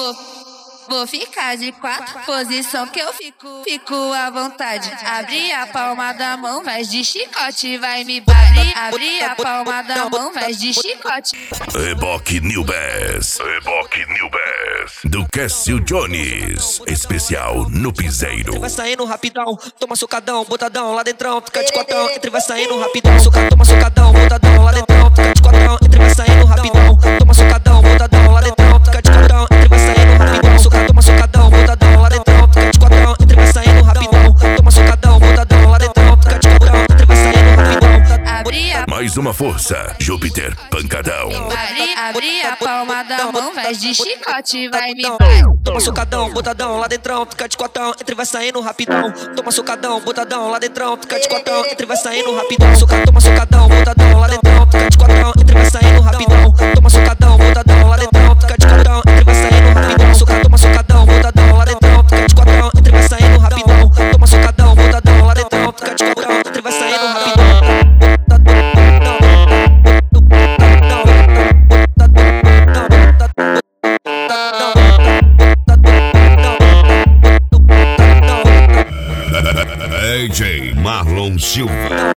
Vou ficar de quatro, posição que eu fico à vontade. Abri a palma da mão, vai de chicote, vai me bater. Abri a palma da mão, vai de chicote. Reboque New Bass, do Cássio Jones, especial no piseiro. Vai saindo rapidão, toma socadão, botadão, lá dentrão, fica de cotão. Entre vai saindo rapidão, toma socadão, botadão, lá dentrão, fica de cotão. Entre vai saindo rapidão, toma socadão, botadão, lá dentrão, fica de cotão. Entre vai saindo rapidão, toma socadão, botadão, lá dentrão, fica de cotão. Entre vai saindo rapidão, toma socadão, botadão, lá dentrão, fica de cotão. Entre vai saindo rapidão. Mais uma força, Júpiter Pancadão. Abri a palma da mão, vai de chicote, vai me bater. Toma socadão, botadão, lá dentrão, fica de cotão. Entre vai saindo rapidão. Toma socadão, botadão, lá dentrão, fica de cotão. Entre vai saindo rapidão. Toma socadão, botadão, lá dentrão, fica de cotão. Entre vai saindo rapidão. Toma socadão, botadão, lá dentrão, fica de cotão. Entre vai saindo rapidão. Toma socadão, botadão, lá dentro, fica de cotão. Entre vai saindo rapidão. Toma socadão, botadão, lá dentro, fica de cotão. Entre vai saindo rapidão. DJ Marlon Silva.